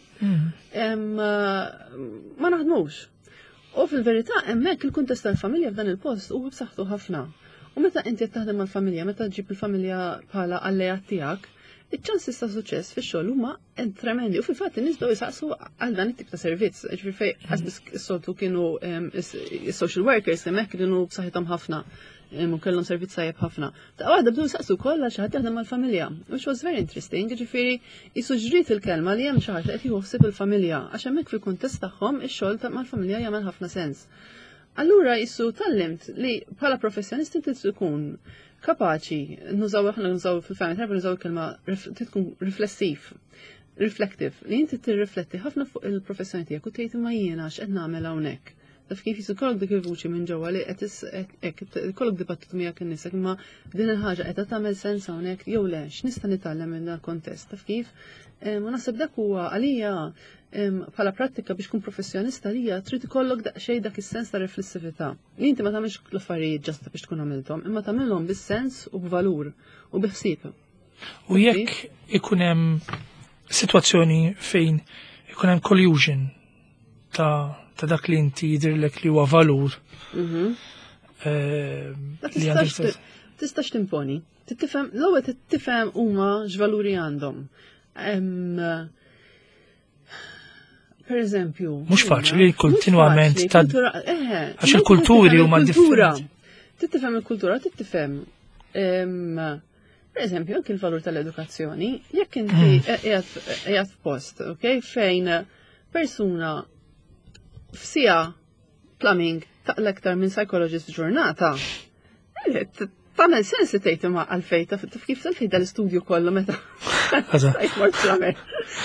ma naħdmux. U fil-verità hemmhekk il-kuntest tal-familja f'dan il-post huwa b'saħħtu ħafna. U meta inti taħdem mal-familja, meta ġib il-familja bħala allejat tiegħek, iċ-ċansis ta' suċċess fix-xogħol huma tremendi u fil-fatt in-nies bdew jisaqsu għal dan it-tip ta' servizz. Ġifieri fejn qasbis is-soltu kienu is-social workers hemmhekk kienu b'saħħithom ħafna u kellhom servizz tajjeb ħafna. Ta' waħda bdew jisaqsu wkoll għal xi ħadd jaħdem mal-familja, which was very interesting. Ġifieri jisuġġriet il-kelma li hemm xi ħadd qed jieħu il-familja għax hemmhekk fil-kuntest tagħhom ix-xogħol mal-familja jagħmel ħafna sens. Allura jissu tallimt li bħala professjonisti trid tkun kapaċi, nużaw fil-family therapy, nużaw kelma tkun riflessiv, reflective, li inti tirrifletti ħafna fuq il-professjoni tiegħek u tgħid imma jiena x'qed nagħmel hawnhekk. Taf kif jisu kollok dik il-vuċi minn ġewwa li qed kollok dibattitu miegħek in-nies imma din il-ħaġa qed tagħmel sens hawnhekk jew le x'nista' nitgħallem minn dan il-kontest taf kif. U naħseb dak huwa għalija bħala prattika biex tkun professjonista għalija trid ikollok daqsxejn dak is-sens ta' riflessività. Li inti ma tagħmilx l-affarijiet ġasta biex tkun għamilthom, imma tagħmilhom bis-sens u b'valur u biħsieb. U jekk ikun hemm sitwazzjoni fejn ikun hemm collusion ta' dak li inti jidhirlek li huwa valur. Tistax timponi. L-ewwel tifhem huma x'valuri għandhom. Per eżempju. Mhux faċli kontinwament għax il-kulturi huma differenti. Tifhem il-kultura, tifhem. Per eżempju, anke il-valur tal-edukazzjoni, jekk inti qiegħed f'post, okay, fejn persuna f'sija plumbing taqlek aktar minn psychologist ġurnata. Tagħmel sens li tgħid imma għalfejn taf kif tal-fejn dal-istudju kollu meta sajt mort plumber.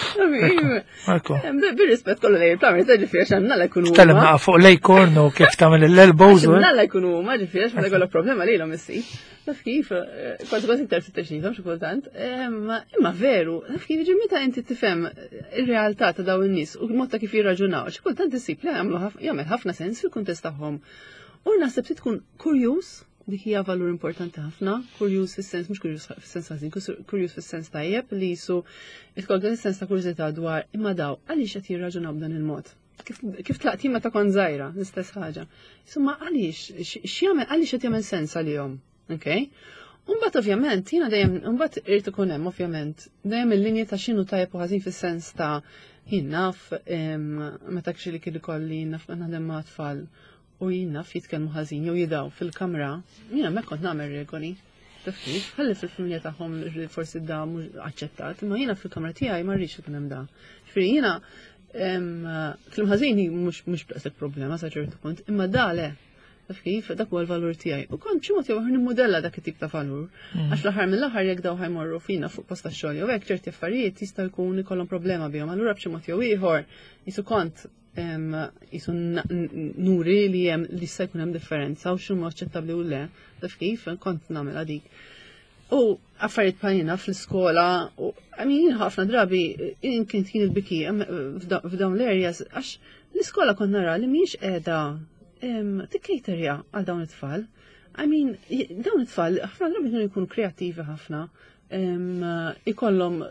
Bir-rispett kollu lejn il-plumber, ġifieri għax nalla jkunu huma. Tellem fuq lejkorn u kif tagħmel l-elbows. Nalla jkunu huma ġifieri għax meta jkollok problema lilhom issir. Taf kif, kważi iktar titteċnifhom xi kultant. Imma veru, taf kif jiġi meta inti tifhem ir-realtà ta' dawn in-nies u l-mod ta' kif jirraġunaw, xi kultant isib li jagħmel ħafna sens fil-kuntest tagħhom. U naħseb trid tkun kurjuż dik hija valur importanti ħafna, kurjuż fis-sens mhux kurjuż fis-sens ħażin, kurjuż fis-sens tajjeb li jisu tkollok dan is-sens ta' kurjużità dwar imma daw għaliex qed jirraġunaw b'dan il-mod. Kif tlaqt jien meta kont żgħira, l-istess ħaġa. Insomma għaliex x'jagħmel għaliex qed jagħmel sens għalihom. Okay? Mbagħad ovvjament jiena dejjem mbagħad irid ikun hemm ovvjament dejjem il-linji ta' x'inhu tajjeb u ħażin fis-sens ta' jien naf meta kxi li kien ikolli naf naħdem ma' tfal u jinnaf jitkellmu ħażin jew jidaw fil-kamra, jiena hemmhekk kont nagħmel regoli. Taf kif? Ħalli fil-familja tagħhom forsi da mhux aċċettat, imma jiena fil-kamra tiegħi ma rridx ikun hemm da. Ġifieri jiena fil-ħażin mhux daqshekk problema sa ċertu punt, imma da le. Taf kif? Dak huwa l-valur tiegħi. U kont b'xi mod jew nimmodella dak it-tip ta' valur. Għax l-aħħar mill-aħħar jekk daw ħajmorru fina fuq post tax-xogħol jew hekk ċerti affarijiet jistgħu jkun ikollhom problema bihom. Allura b'xi mod jew ieħor jisu kont jisu nuri li jem li se jkun hemm differenza u x'huma aċċettabbli u le, taf kif kont nagħmel dik. U affarijiet bħalina fl-iskola, jien ħafna drabi kien il-biki f'dawn l-areas għax l-iskola kont nara li mhijiex qiegħda tikkejterja għal dawn it-tfal. Dawn it-tfal ħafna drabi kienu jkunu kreattivi ħafna, ikollhom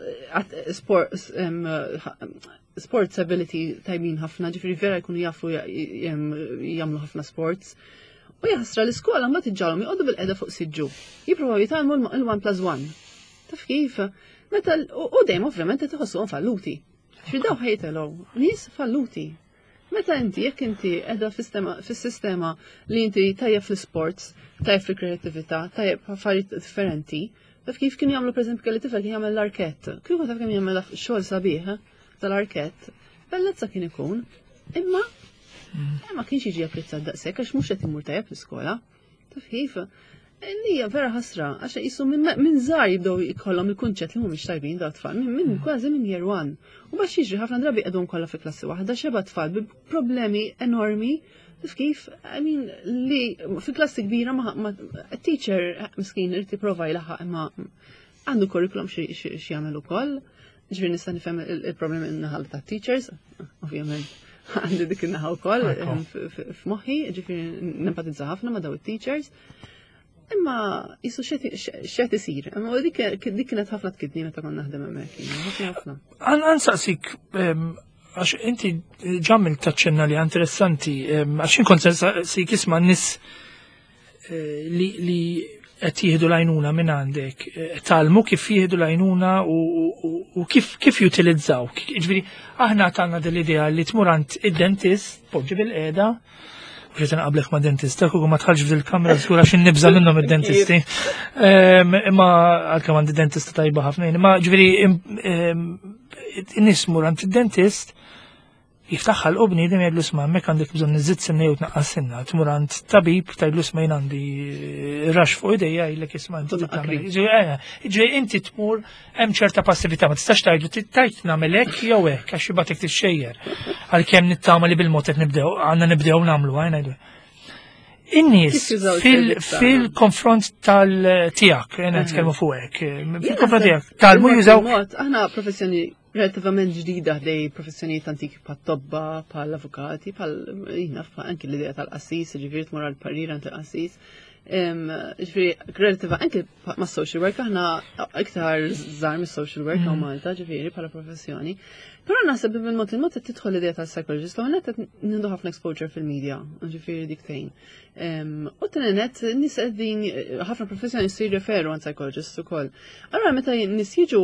sports ability tajbin ħafna, ġifiri vera jkunu jafu jagħmlu ħafna sports. U jaħsra l-iskola ma tiġġalhom joqogħdu bil-qeda fuq siġġu. Jippruvaw jitgħallmu l-1+1. Taf kif? U dejjem ovvjament qed iħossuhom falluti. Ġifieri daw ħejtelgħu nies falluti. Meta inti jekk inti qiegħda fis-sistema li inti tajjeb fl-sports, tajjeb fil-kreattività, tajjeb affarijiet differenti, taf kif kienu jagħmlu pereżempju kelli tifel kien jagħmel l-arkett. Kieku taf kemm jagħmel xogħol sabiħ tal-arkett, bellezza kien ikun, imma ma kienx jiġi apprezzat daqshekk għax mhux qed imur tajjeb fl-iskola. Taf kif? Li hija vera ħasra għax qisu minn żgħar jibdew ikollhom il-kunċett li mhumiex tajbin dawn tfal minn kważi minn year one. U biex jiġri ħafna drabi qegħdhom kollha fi klassi waħda xeba tfal bi problemi enormi. Taf kif? Li fi klassi kbira teacher miskin irid jipprova jlaħaq imma għandu kurrikulum xi jagħmel ukoll. Ġifieri nista' nifhem il-problemi in-naħa ta' teachers, ovvjament għandi dik in-naħa wkoll f'moħħi, ġifieri nimpatizza ħafna ma' daw it-teachers. Imma jisu x'qed isir, imma dik kienet ħafna tkidni meta kont naħdem hemmhekk, ħafna. Ansaqsik għax inti ġammil taċċenna li interessanti, għax inkont saqsik isma' n-nies li qed jieħdu l-għajnuna minn għandek, talmu kif jieħdu l-għajnuna u kif jutilizzaw. Ġifieri aħna tagħna dell-idea li tmur għand id-dentist, poġġi bil-qiegħda, u ġiet inqablek ma' dentista, kieku ma tħallx fil-kamra żgur għax innibża minnhom id-dentisti. Imma għalkemm għandi dentista tajba ħafna, imma ġifieri in-nies mur għand id-dentist Jiftaħħa l-qobni dem jgħidlu sma' mek għandek bżonn niżid sinna jew tnaqqas sinna, tmur għand tabib tgħidlu sma' jien għandi rax fuq idejja jgħidlek isma' inti tagħmel. Ġej inti tmur hemm ċerta passività, ma tistax tgħidlu tajt nagħmel hekk jew hekk għax jibgħatek tixxejjer. Għalkemm nittama li bil-mod qed nibdew, għandna nibdew nagħmlu ngħidu. In-nies fil-konfront tal-tiegħek, jena nitkellmu fuq hekk, fil-konfront tiegħek, talmu jużaw. Aħna professjoni relativament ġdida ħdej professjonijiet antiki pat-tobba, pal-avukati, anki l-idea tal-qassis, ġifieri tmur għall-parir għand il-qassis. Ġifieri relativa anki ma' social work, aħna iktar żgħar mis-social work u Malta, ġifieri bħala professjoni. Però naħseb bil-mod il-mod qed tidħol l-idea tal-psychologist, l qed nieħdu ħafna exposure fil-media, ġifieri dik tgħin. U t-nenet nies qegħdin ħafna professjonisti jirreferu għand psychologist ukoll. Allura meta nies jiġu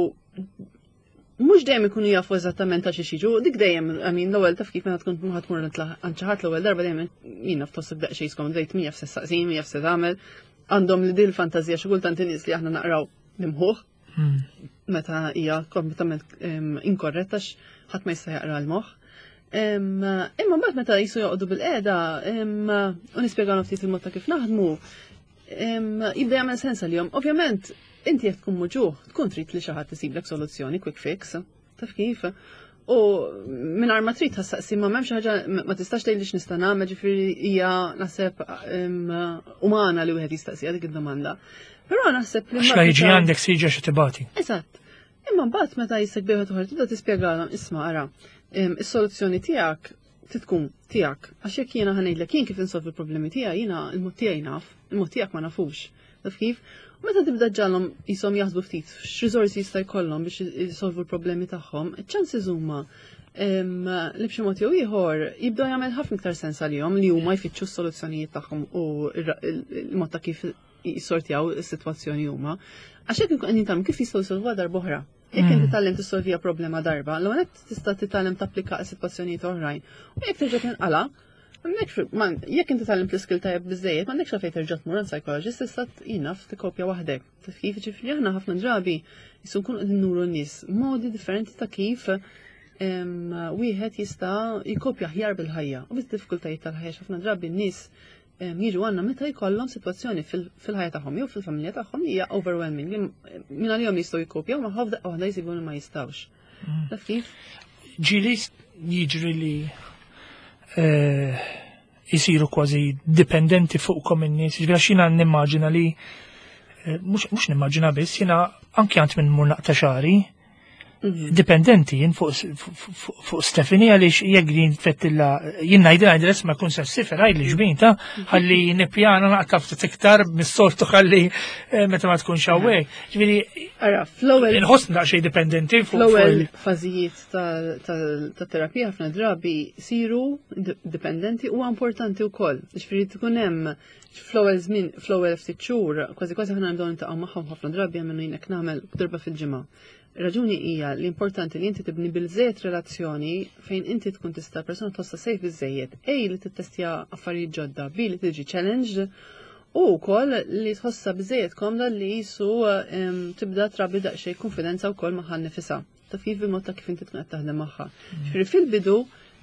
mhux dejjem ikunu jafu eżattament għax jiġu, dik dejjem l-ewwel taf kif meta tkun ħadmur għand xi ħadd l-ewwel darba dejjem jiena ftossib daqsxejn skont dejt mija f'sessaqsim, mija f'se tagħmel, għandhom li din il-fantażija xi kultant in-nies li aħna naqraw nimħuh meta hija kompletament inkorretta ħadd ma jista' jaqra l-moħħ. Imma mbagħad meta jisu joqogħdu bil-qiegħda u nispjegawhom ftit il-mod ta' kif naħdmu, jibda jagħmel sens għalihom. Ovvjament inti jekk tkun muġuh, tkun trid li xi ħadd isiblek soluzzjoni quick fix, taf kif. U mingħajr ma trid ħassaqsi ma m'hemmx ħaġa ma tistax tgħidlix nista' nagħmel, ġifieri hija naħseb umana li wieħed jistaqsija dik id-domanda. Però naħseb li ma jiġi għandek siġa xi tibati. Eżatt. Imma mbagħad meta jissek bieħed uħar tibda tispjegalhom isma' ara, is-soluzzjoni tiegħek tkun tiegħek għax jekk jiena ħanejdlek jien kif insolvi l-problemi tiegħi jiena l-mod tiegħi naf, il-mod tiegħek ma nafux. Taf kif? U meta tibda ġallhom ishom jaħsbu ftit x'riżorsi jista' jkollhom biex isolvu l-problemi tagħhom, iċ-chances huma li b'xi mod jew ieħor jibdew jagħmel ħafna iktar sens għalihom li huma jfittxu s-soluzzjonijiet tagħhom u l-mod ta' kif jissortjaw is-sitwazzjoni huma. Għax hekk inkun qegħdin tagħmlu kif jistgħu jsolvuha darba oħra. Jekk inti titgħallem tissolvija problema darba, l-ewwel tista' titgħallem tapplika sitwazzjonijiet oħrajn. U jekk terġa' tinqala' jekk inti tgħallem l-iskill tajjeb biżejjed, m'għandekx għalfejn terġa' tmur għand psychologist tista' jinaf tikkopja waħdek. Taf kif ġifieri aħna ħafna drabi jisu nkunu qegħdin nuru n-nies modi differenti ta' kif wieħed jista' jikkopja aħjar bil-ħajja. U bid-diffikultajiet tal-ħajja ħafna drabi n-nies jiġu għandna meta jkollhom sitwazzjoni fil-ħajja tagħhom jew fil-familja tagħhom hija overwhelming li minn għalihom jistgħu jikkopjaw ma ħafna waħda jsibu li ma jistgħux. Taf kif? Ġieli jiġri li jisiru kważi dipendenti fuqkom in-nies, għax jiena nimmaġina li mhux nimmaġina biss, jiena anke għand minn mur naqta' xahri dipendenti jien fuq Stefani għaliex jekk din tfettilla jien ngħidilha ma jkun sifer għajli ġbin ta' ħalli nippjana naqta' ftit iktar mis-soltu ħalli meta ma tkunx hawnhekk. Ġifieri inħossni daqsxejn dipendenti fuq l-ewwel fażijiet tat-terapija ħafna drabi siru dipendenti huwa importanti wkoll. Ġifieri tkun hemm fl-ewwel żmien fl-ewwel ftit xhur kważi ħafna nibdew niltaqgħu magħhom ħafna drabi għamlu jinek nagħmel darba fil-ġimgħa. Raġuni hija li importanti li inti tibni bil-żejjed relazzjoni fejn inti tkun tista' persuna tħossha sejf biżejjed, li tittestja affarijiet ġodda, li tiġi challenged u wkoll li tħossha biżejjed komda li jisu tibda trabi daqsxejn konfidenza wkoll magħha nnifisha. Ta' kif bil-mod ta' kif inti tkun qed taħdem magħha. Ġifieri fil-bidu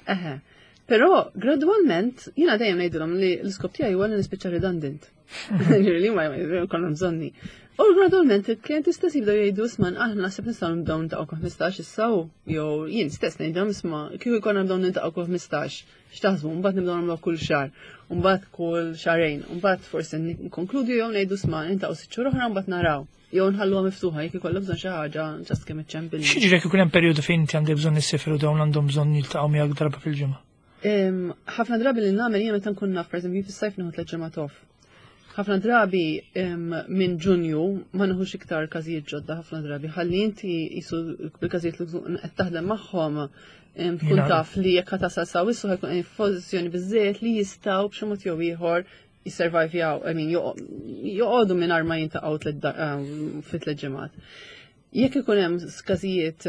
però gradwalment jiena dejjem ngħidilhom li l-iskop tiegħi huwa li nispiċċa redundant. Ġifieri ma jkollhom bżonni. U gradwalment il-klienti stess jibdew jgħidu isma' aħna naħseb nistgħu nibdew niltaqgħu 15 issa jew jien stess ngħidhom isma' kieku jkollna nibdew niltaqgħu 15 x'taħsbu mbagħad nibdew nagħmlu kull xahar, u mbagħad kull xahrejn, u mbagħad forsi nikkonkludi jew ngħidu isma' niltaqgħu 6 xhur oħra mbagħad naraw. Jew nħalluha miftuħa jekk ikollha bżonn xi ħaġa ġast kemm iċċempil. X'jiġri jekk ikun hemm perjodu fejn inti għandek bżonn issifru dawn għandhom bżonn jiltaqgħu miegħek darba fil-ġimgħa? Ħafna drabi li nagħmel jiena meta nkun naf pereżempju fis-sajf nieħu 3 ġimgħat off. ħafna drabi minn Ġunju ma nħux iktar każijiet ġodda ħafna drabi. Ħalli inti jisu bil-każijiet li qed taħdem magħhom tkun taf li jekk tasal saw issu ħajkun f'pożizzjoni biżżejjed li jistgħu b'xi mod jew ieħor jisservajvjaw, joqogħdu mingħajr ma jintaqgħu fi 3 ġimgħat. Jekk ikun hemm każijiet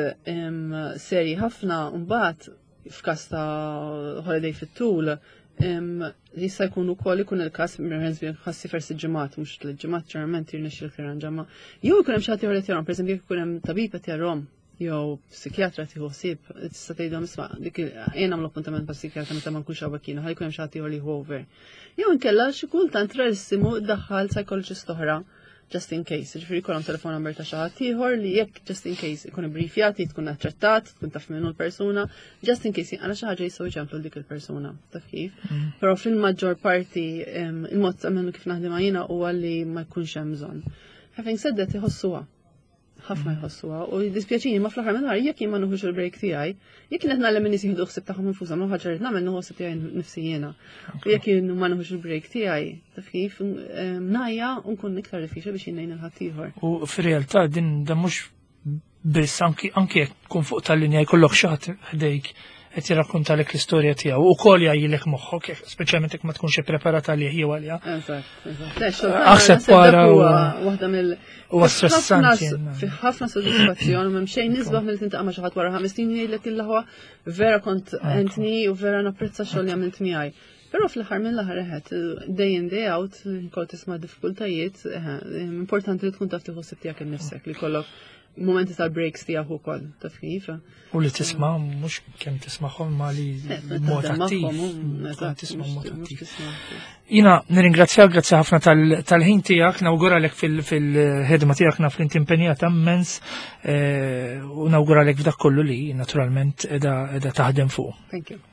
serji ħafna mbagħad f'każ ta' holiday fit-tul jista' jkun ukoll ikun il-każ ħassi fersi ġimgħat mhux 3 ġimgħat ġeneralment jirnexxi l-arranġamma. Jew ikun hemm xi ħadd ieħor qed jarhom, pereżempju jekk ikun hemm tabib qed jarhom jew psikjatra tieħu ħsieb, tista' tgħidhom isma' dik jien nagħmlu appuntament ma' psikjatra meta ma nkunx hawnhekk jiena, ħajkun hemm xi ħadd ieħor li over. Jew inkella xi kultant rarissimu ddaħħal psychologist oħra just in case. Ġifieri jkollhom telefon number ta' xi ħadd ieħor li jekk just in case ikun ibbrifjati, tkun attrattat, tkun taf minnu l-persuna, just in case jinqala xi ħaġa jistgħu jċemplu dik il-persuna. Taf kif? Però fil-maġġor parti il-mod ta' minnu kif naħdem jiena huwa li ma jkunx hemm bżonn. Having said that, iħossuha. ħafna jħossuha u jiddispjaċini ma fl-aħħar mill-ħar jekk jien ma nuħux il-break tiegħi, jekk qed nagħlem min nies jieħdu ħsieb tagħhom infushom ma ħaġa rid nagħmel nuħu ħsieb tiegħi nifsi jiena. U jekk jien ma nuħux il-break tiegħi, taf kif ngħajja u nkun iktar diffiċli biex jinnejn il-ħadd ieħor. U fir-realtà din da mhux biss anki jekk tkun fuq tal-linja jkollok xi ħadd ħdejk qed jirrakkuntalek l-istorja tiegħu u wkoll jgħajjilek moħħok, speċjalment jekk ma tkunx ippreparata li jew għalija. Aħseb wara waħda mill huwa stressanti. Fi ħafna sodisfazzjon m'hemm xejn nisbaħ milli tintaqa' ma' xi ħadd wara 5 snin jgħidlek il-laħwa vera kont entni u vera napprezza xogħol li għamilt miegħi. Però fl-aħħar mill-aħħar day in day out kont tisma' diffikultajiet, importanti li tkun taf tieħu ħsieb tiegħek innifsek li jkollok momenti tal-breaks tiegħu wkoll, taf kif. U li tisma' mhux kemm tisma'hom ma li mod attiv. Tisma' mod attiv. Jiena nirringrazzjak, grazzi ħafna tal-ħin tiegħek, nawguralek fil-ħedma tiegħek naf li inti impenjata immens u nawguralek f'dak kollu li naturalment qiegħda taħdem fuq. Thank you.